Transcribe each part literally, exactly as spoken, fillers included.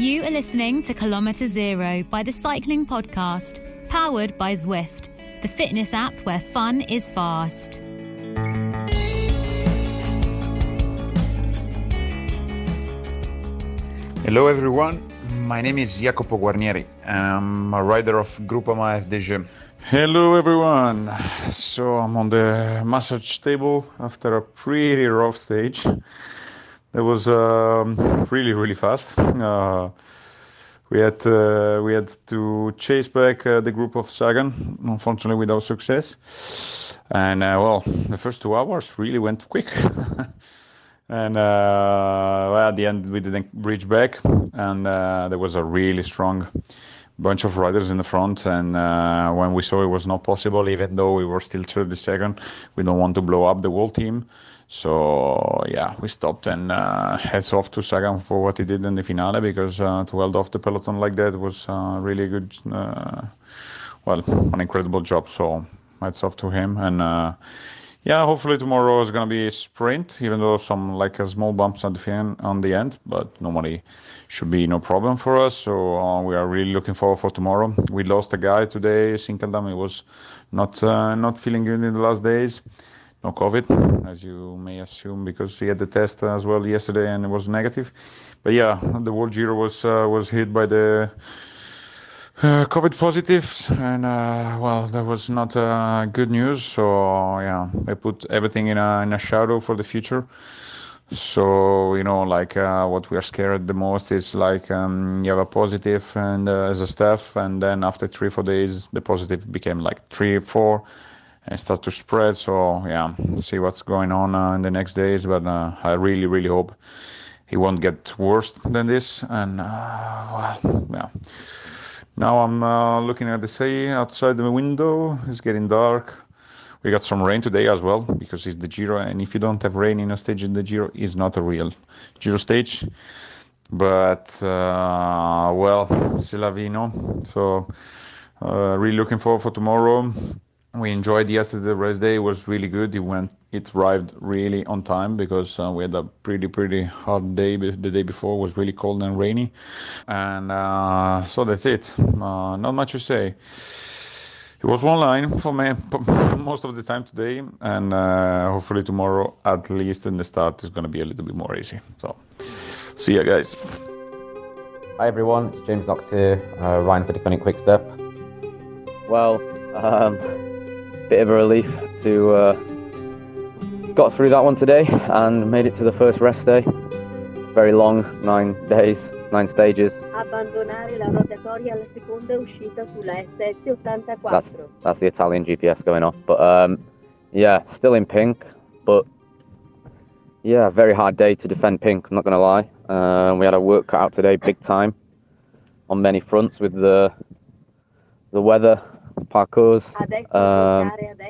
You are listening to Kilometre Zero by the Cycling Podcast, powered by Zwift, the fitness app where fun is fast. Hello everyone, my name is Jacopo Guarnieri. I'm a rider of Groupama F D J. Hello everyone, so I'm on the massage table after a pretty rough stage. That was um, really really fast. Uh, we had uh, we had to chase back uh, the group of Sagan, unfortunately without success. And uh, well, the first two hours really went quick. And uh, well, at the end we didn't reach back, and uh, there was a really strong bunch of riders in the front. And uh, when we saw it was not possible, even though we were still thirty-second, we don't want to blow up the whole team. So yeah, we stopped and uh, heads off to Sagan for what he did in the finale, because uh, to hold off the peloton like that was uh, really good, uh, well, an incredible job. So heads off to him. And uh, yeah, hopefully tomorrow is going to be a sprint, even though some like a small bumps at the fin- on the end, but normally should be no problem for us. So uh, we are really looking forward for tomorrow. We lost a guy today, Sinkeldam. He was not uh, not feeling good in the last days. No COVID, as you may assume, because he had the test as well yesterday and it was negative. But yeah, the World Giro was uh, was hit by the uh, COVID positives, and uh, well, that was not uh, good news. So yeah, they put everything in a in a shadow for the future. So you know, like uh, what we are scared the most is like um, you have a positive and uh, as a staff, and then after three four days, the positive became like three four. And start to spread. So yeah, see what's going on uh, in the next days. But uh, I really, really hope he won't get worse than this. And uh, well, yeah. Now I'm uh, looking at the sea outside the window. It's getting dark. We got some rain today as well, because it's the Giro. And if you don't have rain in a stage in the Giro, it's not a real Giro stage. But uh, well, c'est la vie, no? So uh, really looking forward for tomorrow. We enjoyed yesterday. The rest day was really good. It went, it arrived really on time, because uh, we had a pretty, pretty hard day. The day before was really cold and rainy, and uh, so that's it. Uh, not much to say. It was one line for me most of the time today, and uh, hopefully tomorrow, at least in the start, is going to be a little bit more easy. So, see ya, guys. Hi everyone, it's James Knox here, uh, Ryan for Deconic Quickstep. Well, um. bit of a relief to uh, got through that one today and made it to the first rest day. Very long, nine days, nine stages. Abbandonare la rotatoria alla seconda uscita sulla S S eighty-four. That's, that's the Italian G P S going off. But um, yeah, still in pink. But yeah, very hard day to defend pink, I'm not going to lie. Uh, we had a work cut out today, big time, on many fronts with the the weather. Parcours. Um,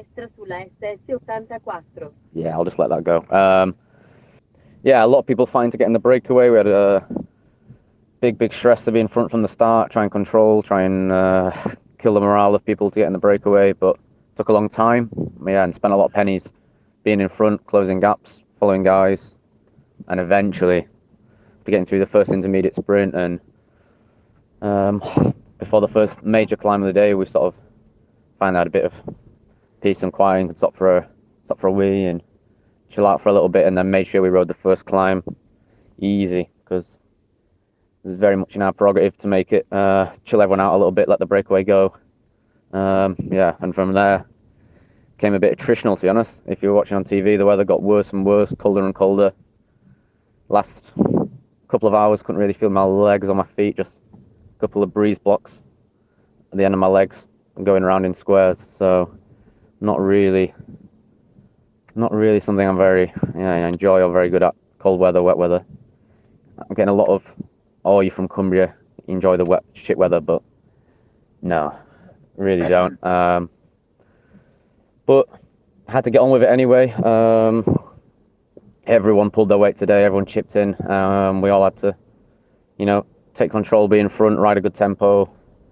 yeah, I'll just let that go. Um, yeah, a lot of people fighting to get in the breakaway. We had a big, big stress to be in front from the start, try and control, try and uh, kill the morale of people to get in the breakaway, but took a long time. Yeah, and spent a lot of pennies being in front, closing gaps, following guys, and eventually getting through the first intermediate sprint. And um, before the first major climb of the day, we sort of find out a bit of peace and quiet and could stop for a stop for a wee and chill out for a little bit, and then made sure we rode the first climb easy, because it's very much in our prerogative to make it uh, chill everyone out a little bit, let the breakaway go. Um, yeah, and from there came a bit attritional, to be honest. If you were watching on T V, the weather got worse and worse, colder and colder. Last couple of hours, couldn't really feel my legs or my feet, just a couple of breeze blocks at the end of my legs and going around in squares. So not really not really something I'm very yeah, I enjoy or very good at. Cold weather, wet weather. I'm getting a lot of, oh, you're from Cumbria, you enjoy the wet shit weather, but no, really don't. Um, but had to get on with it anyway. Um, everyone pulled their weight today, everyone chipped in. Um, we all had to, you know, take control, be in front, ride a good tempo.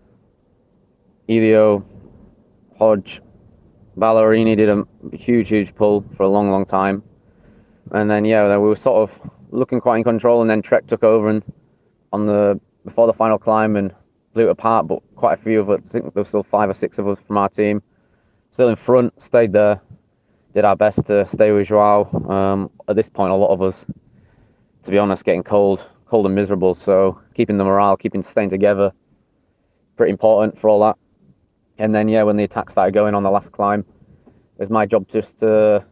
Elio, Hodge, Ballerini did a huge, huge pull for a long, long time. And then, yeah, we were sort of looking quite in control, and then Trek took over, and on the before the final climb and blew it apart, but quite a few of us, I think there were still five or six of us from our team, still in front, stayed there, did our best to stay with Joao. Um, at this point, a lot of us, to be honest, getting cold, cold and miserable, so keeping the morale, keeping staying together, pretty important for all that. And then, yeah, when the attack started going on the last climb, it was my job just to...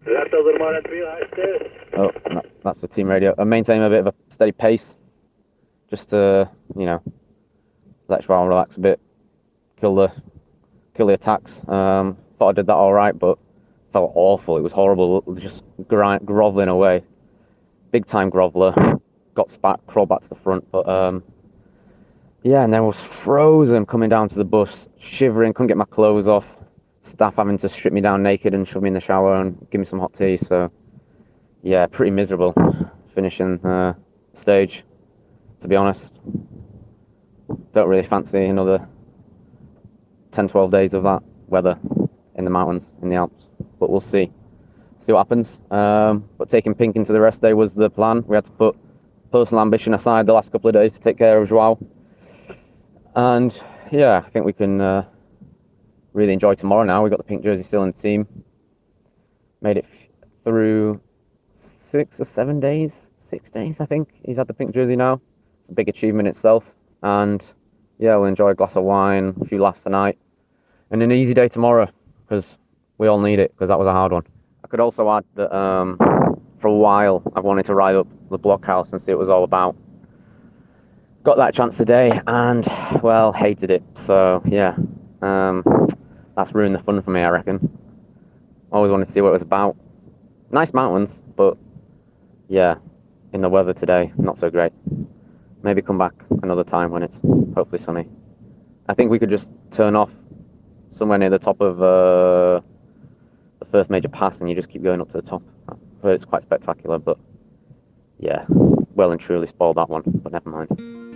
Oh, that's the team radio. And maintain a bit of a steady pace, just to, you know, let Joao relax a bit, kill the kill the attacks. Um, thought I did that all right, but felt awful. It was horrible, just grind, groveling away. Big time groveler. Got spat, crawled back to the front, but um, yeah, and then I was frozen coming down to the bus, shivering, couldn't get my clothes off. Staff having to strip me down naked and shove me in the shower and give me some hot tea. So yeah, pretty miserable finishing uh, stage, to be honest. Don't really fancy another ten, twelve days of that weather in the mountains, in the Alps, but we'll see. See what happens. Um, but taking Pink into the rest day was the plan. We had to put personal ambition aside the last couple of days to take care of Joao. And yeah, I think we can uh, really enjoy tomorrow now. We've got the pink jersey still in the team. Made it f- through six or seven days, six days, I think. He's had the pink jersey now. It's a big achievement itself. And yeah, we'll enjoy a glass of wine, a few laughs tonight, and an easy day tomorrow, because we all need it, because that was a hard one. I could also add that um, for a while I've wanted to ride up the blockhouse and see what it was all about. Got that chance today and, well, hated it. So yeah, um, that's ruined the fun for me, I reckon. Always wanted to see what it was about. Nice mountains, but yeah, in the weather today, not so great. Maybe come back another time when it's hopefully sunny. I think we could just turn off somewhere near the top of uh, the first major pass and you just keep going up to the top. I've heard it's quite spectacular, but yeah, well and truly spoiled that one, but never mind.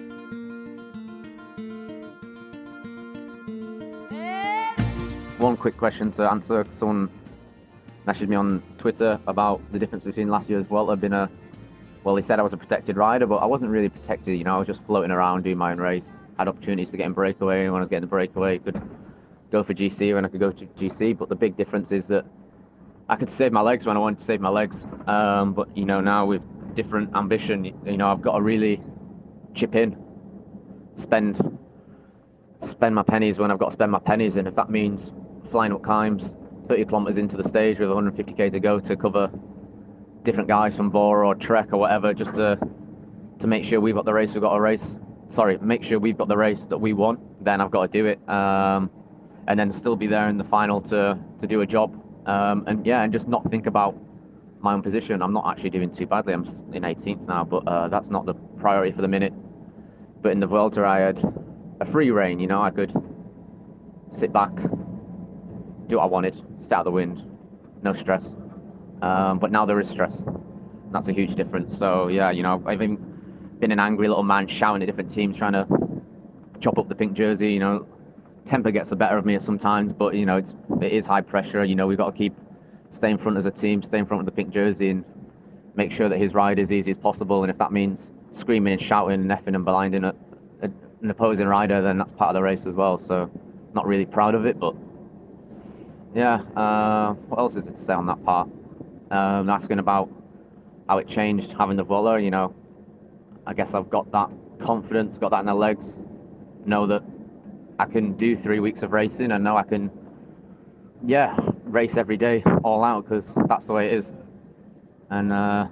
One quick question to answer. Someone messaged me on Twitter about the difference between last year's Vuelta being a, well, he said I was a protected rider, but I wasn't really protected, you know, I was just floating around doing my own race. Had opportunities to get in breakaway, and when I was getting the breakaway, could go for G C when I could go to G C, but the big difference is that I could save my legs when I wanted to save my legs. Um, but, you know, now with different ambition, you know, I've got to really chip in, spend, spend my pennies when I've got to spend my pennies, and if that means flying up climbs thirty kilometers into the stage with one hundred fifty k to go to cover different guys from Bora or Trek or whatever, just to to make sure we've got the race we've got a race sorry make sure we've got the race that we want, then I've got to do it, um, and then still be there in the final to to do a job, um, and yeah, and just not think about my own position. I'm not actually doing too badly, I'm in eighteenth now, but uh, that's not the priority for the minute. But in the Vuelta I had a free rein, you know, I could sit back, do what I wanted, stay out of the wind, no stress. Um, but now there is stress. That's a huge difference. So yeah, you know, I've even been an angry little man shouting at different teams, trying to chop up the pink jersey. You know, temper gets the better of me sometimes, but you know, it's it is high pressure. You know, we've got to keep stay in front as a team, stay in front of the pink jersey, and make sure that his ride is easy as possible. And if that means screaming and shouting and effing and blinding at an opposing rider, then that's part of the race as well. So not really proud of it, but yeah. Uh, what else is it to say on that part? Um, asking about how it changed having the Vuelta, you know, I guess I've got that confidence, got that in the legs, know that I can do three weeks of racing and know I can, yeah, race every day all out, because that's the way it is. And uh,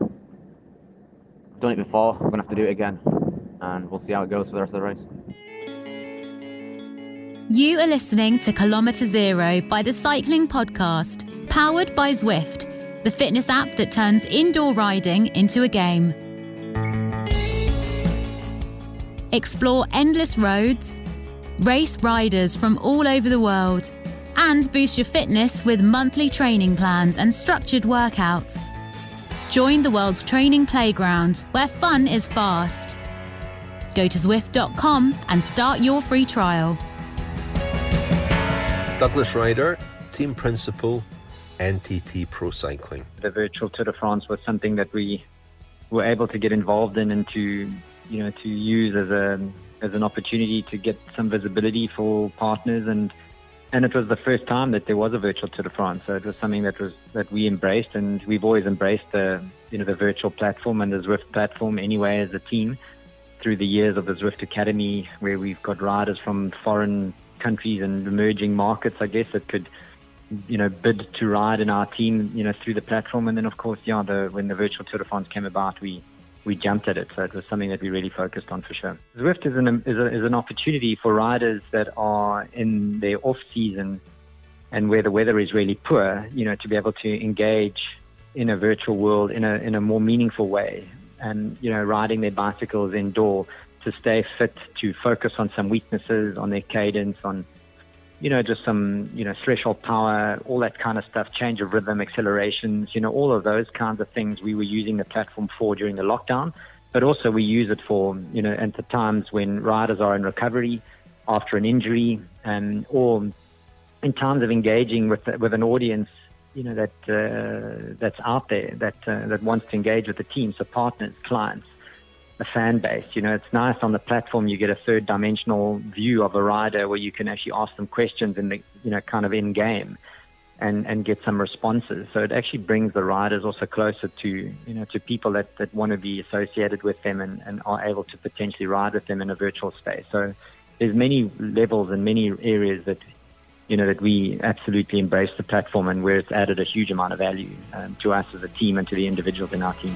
I've done it before, I'm going to have to do it again, and we'll see how it goes for the rest of the race. You are listening to Kilometre Zero by the Cycling Podcast, powered by Zwift, the fitness app that turns indoor riding into a game. Explore endless roads, race riders from all over the world, and boost your fitness with monthly training plans and structured workouts. Join the world's training playground, where fun is fast. Go to Zwift dot com and start your free trial. Douglas Ryder, Team Principal, N T T Pro Cycling. The virtual Tour de France was something that we were able to get involved in and to you know, to use as a as an opportunity to get some visibility for partners, and and it was the first time that there was a virtual Tour de France. So it was something that was that we embraced, and we've always embraced the you know the virtual platform and the Zwift platform anyway as a team through the years of the Zwift Academy, where we've got riders from foreign countries and emerging markets, I guess, that could you know bid to ride in our team you know through the platform. And then of course, yeah, the, when the virtual Tour de France came about, we we jumped at it. So it was something that we really focused on for sure. Zwift is an, is, a, is an opportunity for riders that are in their off season and where the weather is really poor, you know, to be able to engage in a virtual world in a, in a more meaningful way. And, you know, riding their bicycles indoor to stay fit, to focus on some weaknesses, on their cadence, on, you know, just some, you know, threshold power, all that kind of stuff, change of rhythm, accelerations, you know, all of those kinds of things we were using the platform for during the lockdown. But also we use it for, you know, at the times when riders are in recovery after an injury, and or in times of engaging with with an audience, you know, that uh, that's out there, that uh, that wants to engage with the team, so partners, clients, a fan base. You know, it's nice on the platform. You get a third dimensional view of a rider where you can actually ask them questions in the, you know, kind of in game and, and get some responses. So it actually brings the riders also closer to, you know, to people that, that want to be associated with them and, and are able to potentially ride with them in a virtual space. So there's many levels and many areas that, you know, that we absolutely embrace the platform and where it's added a huge amount of value um, to us as a team and to the individuals in our team.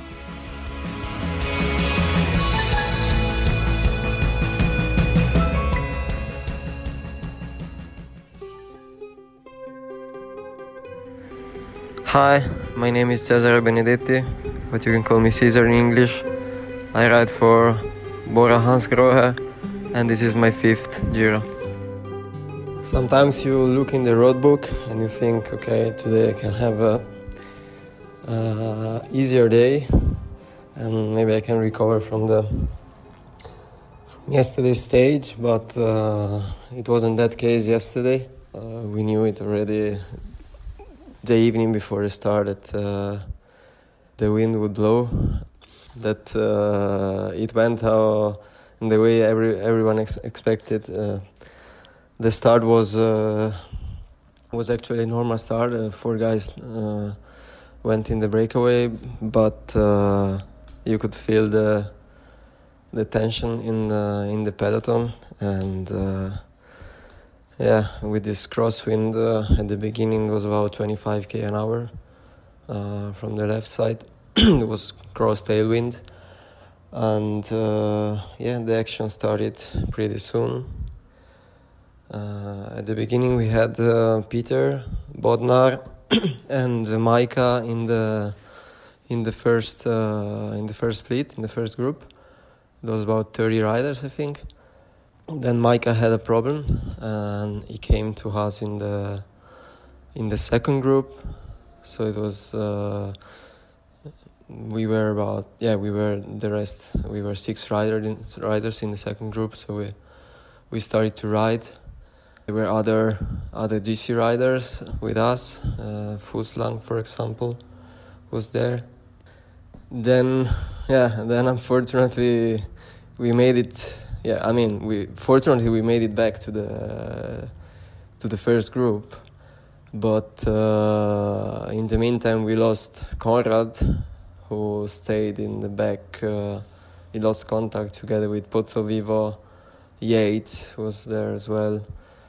Hi, my name is Cesare Benedetti, but you can call me Caesar in English. I ride for Bora Hansgrohe, and this is my fifth Giro. Sometimes you look in the road book and you think, okay, today I can have a uh, easier day, and maybe I can recover from the from yesterday's stage, but uh, it wasn't that case yesterday. Uh, we knew it already the evening before the start that uh, the wind would blow, that uh, it went how in the way every everyone ex- expected. Uh, the start was uh, was actually a normal start. Uh, four guys uh, went in the breakaway, but uh, you could feel the the tension in the in the peloton, and uh, yeah, with this crosswind uh, at the beginning it was about twenty-five kilometers an hour uh, from the left side. It was cross tailwind, and uh, yeah, the action started pretty soon. Uh, at the beginning we had uh, Peter Bodnar and uh, Micah in the in the first uh, in the first split, in the first group. There was about thirty riders, I think. Then Micah had a problem, and he came to us in the in the second group. So it was uh, we were about yeah we were the rest we were six riders riders in the second group. So we we started to ride. There were other other G C riders with us. Uh, Fuslang, for example, was there. Then yeah then unfortunately we made it. Yeah, I mean, we fortunately we made it back to the uh, to the first group, but uh, in the meantime we lost Konrad, who stayed in the back. Uh, he lost contact together with Pozzovivo. Yates was there as well.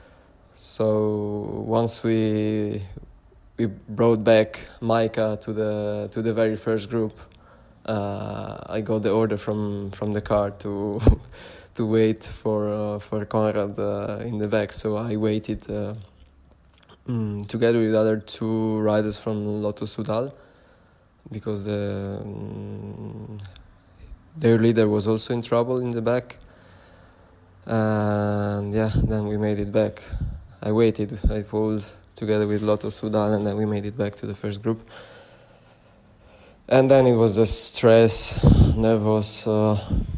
So once we we brought back Micah to the to the very first group, uh, I got the order from from the car to. to wait for uh, for Konrad uh, in the back. So I waited uh, mm, together with other two riders from Lotto Soudal, because the, um, their leader was also in trouble in the back. And yeah, then we made it back. I waited, I pulled together with Lotto Soudal, and then we made it back to the first group. And then it was just stress, nervous. Uh,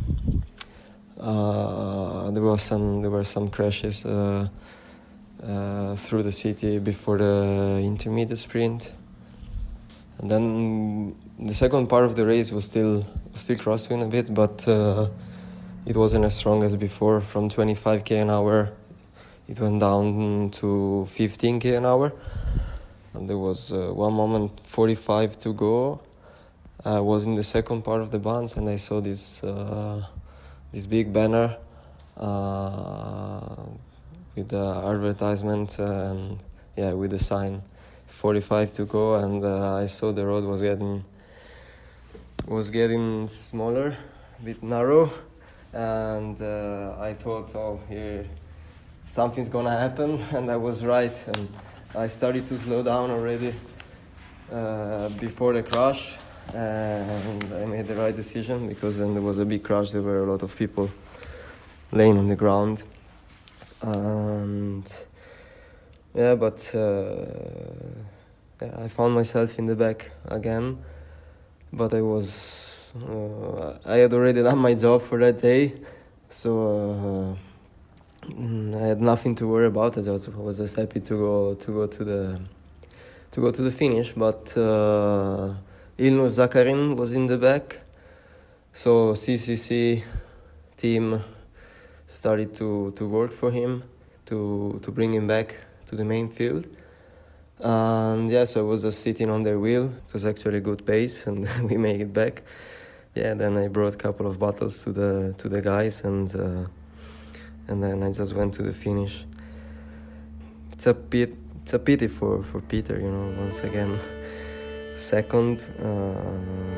Uh, there was some there were some crashes uh, uh, through the city before the intermediate sprint, and then the second part of the race was still was still crosswind a bit, but uh, it wasn't as strong as before. From twenty-five k an hour, it went down to fifteen k an hour. And there was uh, one moment, forty-five to go. I was in the second part of the bounce, and I saw this uh, this big banner uh, with the advertisement and yeah, with the sign, forty-five to go, and uh, I saw the road was getting was getting smaller, a bit narrow, and uh, I thought, oh, here something's gonna happen, and I was right, and I started to slow down already uh, before the crash, and I made the right decision, because then there was a big crash. There were a lot of people laying on the ground, and yeah, but uh, yeah, I found myself in the back again, but I was uh, I had already done my job for that day, so uh, I had nothing to worry about. I just was just happy to go to go to the to go to the finish. But uh, Ilnur Zakarin was in the back, so C C C team started to, to work for him to to bring him back to the main field. And yeah, so I was just sitting on their wheel. It was actually a good pace, and we made it back. Yeah, then I brought a couple of bottles to the to the guys, and uh, and then I just went to the finish. It's a pit, it's a pity for, for Peter, you know. Once again, second. Uh,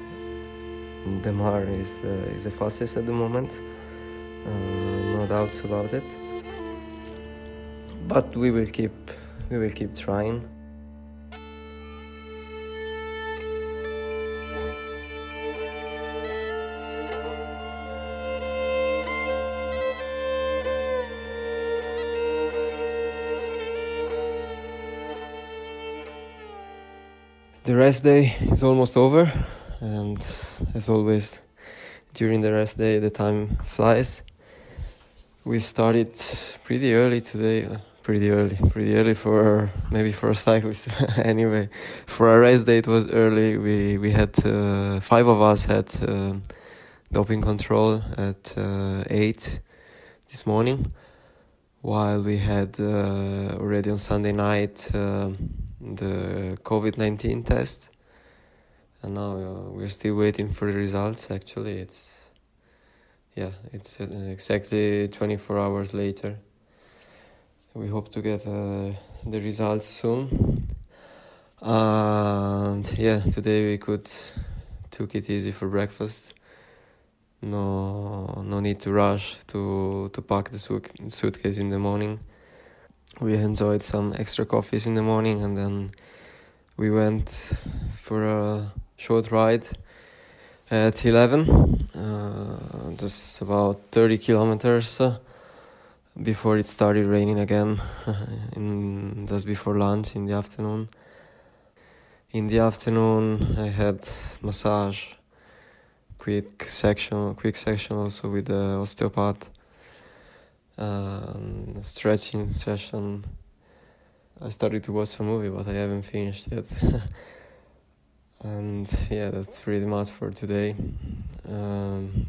Demar is uh, is the fastest at the moment, uh, no doubts about it. But we will keep we will keep trying. The rest day is almost over, and as always, during the rest day, the time flies. We started pretty early today, uh, pretty early, pretty early for maybe for a cyclist. Anyway, for a race day, it was early. We we had uh, five of us had uh, doping control at uh, eight this morning, while we had uh, already on Sunday night uh, the COVID nineteen test. And now uh, we're still waiting for the results. Actually, it's yeah, it's uh, exactly twenty-four hours later. We hope to get uh, the results soon. And yeah, today we could took it easy for breakfast. No, no need to rush to to pack the suit, suitcase in the morning. We enjoyed some extra coffees in the morning, and then we went for a short ride at eleven, uh, just about thirty kilometers uh, before it started raining again, in, just before lunch in the afternoon. In the afternoon I had massage, quick section, quick section also with the osteopath, um, stretching session. I started to watch a movie, but I haven't finished yet. And yeah, that's pretty much for today. Um,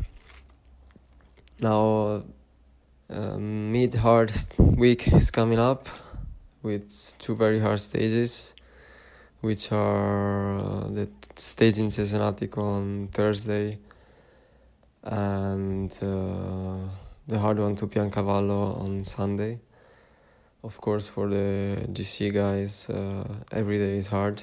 now, uh, mid-hard week is coming up with two very hard stages, which are uh, the stage in Cesenatico on Thursday and uh, the hard one to Piancavallo on Sunday. Of course, for the G C guys, uh, every day is hard.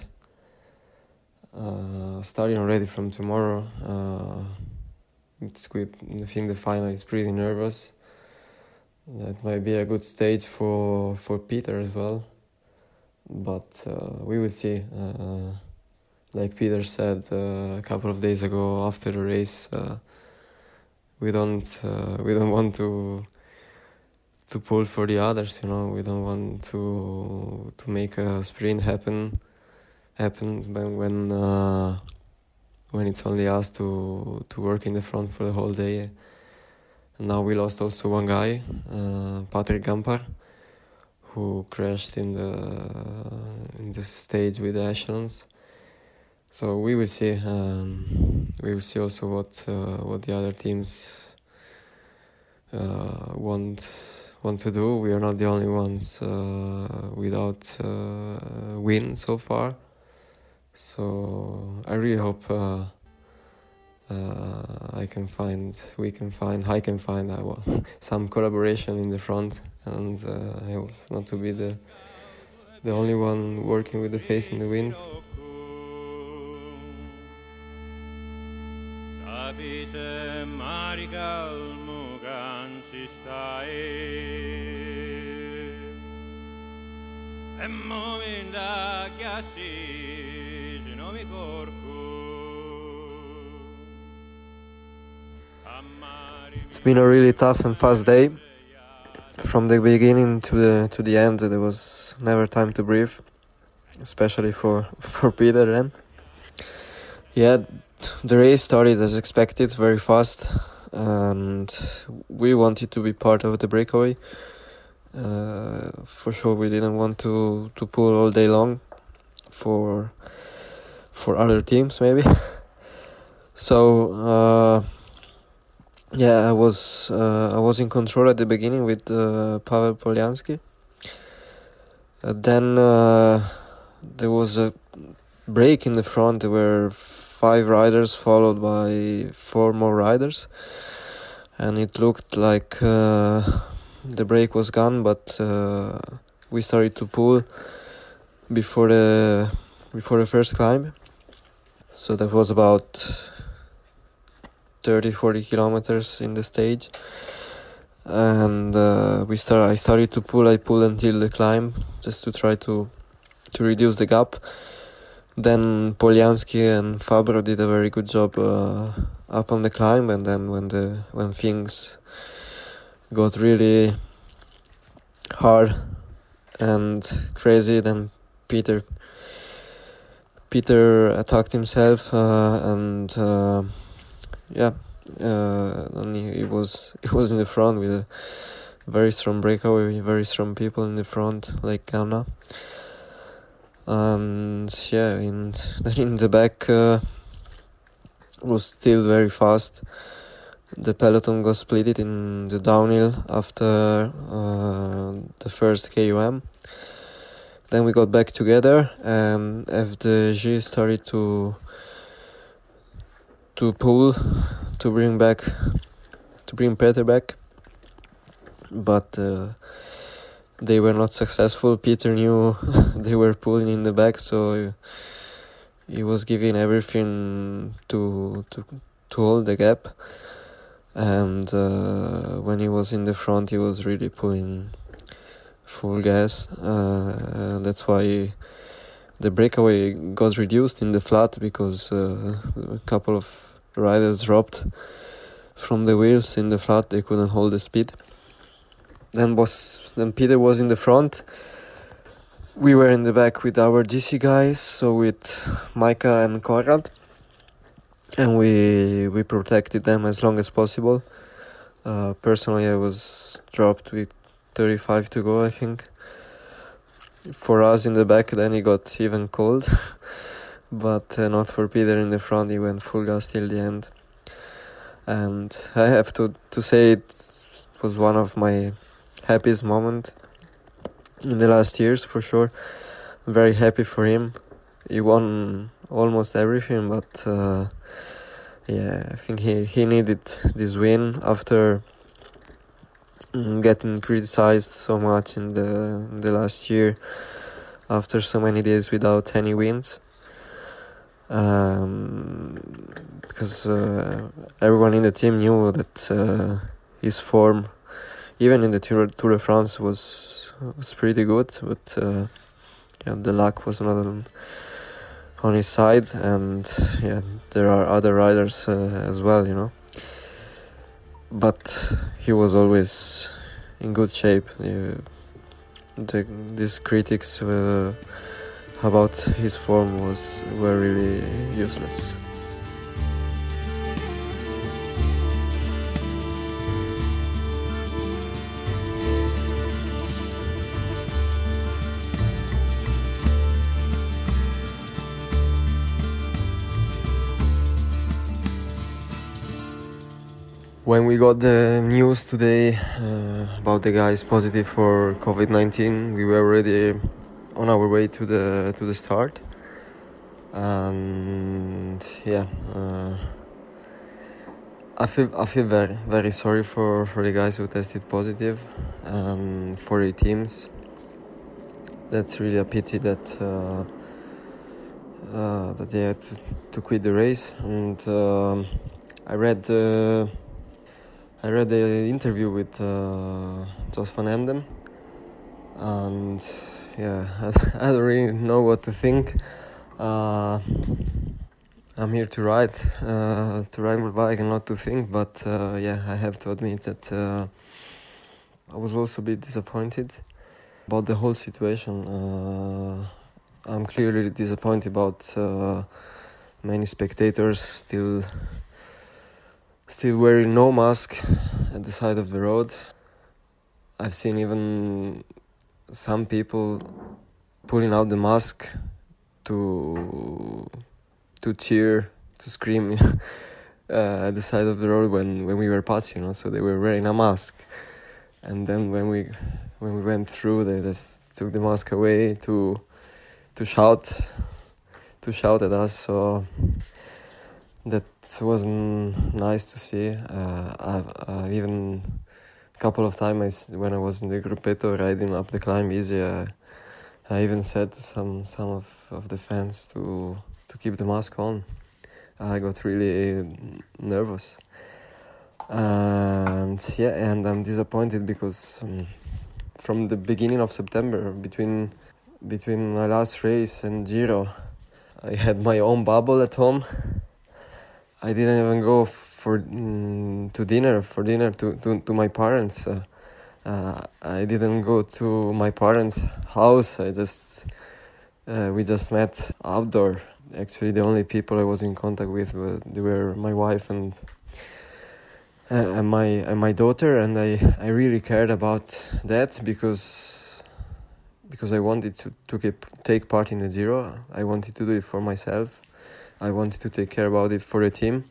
Uh, starting already from tomorrow, uh, it's quick. I think the final is pretty nervous. That might be a good stage for for Peter as well, but uh, we will see. Uh, like Peter said uh, a couple of days ago after the race, uh, we don't uh, we don't want to to pull for the others. You know, we don't want to to make a sprint happen. happens when when, uh, when it's only us to to work in the front for the whole day. And now we lost also one guy, uh, Patrick Gampar, who crashed in the in the stage with the echelons. So we will see. Um, we will see also what uh, what the other teams uh, want want to do. We are not the only ones uh, without uh, win so far. So I really hope uh, uh, I can find, we can find, I can find uh, well, some collaboration in the front, and uh, I hope not to be the the only one working with the face in the wind. It's been a really tough and fast day. From the beginning to the to the end, there was never time to breathe, especially for for Peter then. Yeah, the race started as expected, very fast, and we wanted to be part of the breakaway. Uh, for sure, we didn't want to, to pull all day long for for other teams, maybe. So uh, yeah, I was uh, I was in control at the beginning with uh, Pavel Polyansky. Uh, then uh, there was a break in the front. There were five riders followed by four more riders, and it looked like uh, the break was gone, but uh, we started to pull before the before the first climb. So that was about thirty to forty kilometers in the stage, and uh, we start. I started to pull. I pulled until the climb, just to try to to reduce the gap. Then Polyansky and Fabro did a very good job uh, up on the climb, and then when the when things got really hard and crazy, then Peter Peter attacked himself, uh, and uh, yeah, uh, and he, he was he was in the front with a very strong breakaway, very strong people in the front like Ghana. And yeah, in in the back uh, was still very fast. The peloton got split in the downhill after uh, the first K O M. Then we got back together, and F D G started to to pull to bring back to bring Peter back, but Uh, they were not successful. Peter knew they were pulling in the back, so he was giving everything to to to hold the gap. And uh, when he was in the front, he was really pulling full gas. Uh, that's why the breakaway got reduced in the flat, because uh, a couple of riders dropped from the wheels in the flat. They couldn't hold the speed. Then was then Peter was in the front. We were in the back with our G C guys, so with Micah and Konrad, and we we protected them as long as possible. Uh, personally, I was dropped with thirty-five to go, I think. For us in the back, then it got even cold, but uh, not for Peter in the front. He went full gas till the end, and I have to to say it was one of my happiest moment in the last years, for sure. I'm very happy for him. He won almost everything, but uh, yeah, I think he, he needed this win after getting criticized so much in the in the last year, after so many days without any wins. Um, because uh, everyone in the team knew that uh, his form, even in the Tour, Tour de France, was was pretty good, but uh, yeah, the luck was not on, on his side, and yeah, there are other riders uh, as well, you know. But he was always in good shape. Uh, the, these critics uh, about his form was were really useless. When we got the news today uh, about the guys positive for covid nineteen, we were already on our way to the to the start. And yeah, uh, I feel I feel very very sorry for, for the guys who tested positive, and for the teams. That's really a pity that uh, uh, that they had to, to quit the race. And uh, I read uh, I read the interview with uh, Jos van Emden, and yeah, I, I don't really know what to think. Uh, I'm here to ride, uh, to ride my bike and not to think, but uh, yeah, I have to admit that uh, I was also a bit disappointed about the whole situation. Uh, I'm clearly disappointed about uh, many spectators still still wearing no mask at the side of the road. I've seen even some people pulling out the mask to to cheer, to scream uh, at the side of the road when, when we were passing, you know, so they were wearing a mask. And then when we when we went through, they just took the mask away to to shout to shout at us. So that wasn't nice to see. Uh, I've, I've even a couple of times when I was in the gruppetto riding up the climb easy, I, I even said to some some of, of the fans to to keep the mask on. I got really nervous. And yeah, and I'm disappointed because um, from the beginning of September, between between my last race and Giro, I had my own bubble at home. I didn't even go for mm, to dinner for dinner to to, to my parents. Uh, uh, I didn't go to my parents' house. I just uh, we just met outdoor. Actually, the only people I was in contact with were, they were my wife and. Uh, and my and my daughter, and I, I really cared about that because because I wanted to, to keep, take part in the Giro. I wanted to do it for myself. I wanted to take care about it for the team.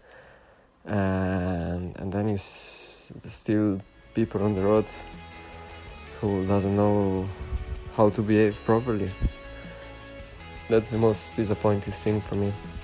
And and then it's still people on the road who doesn't know how to behave properly. That's the most disappointing thing for me.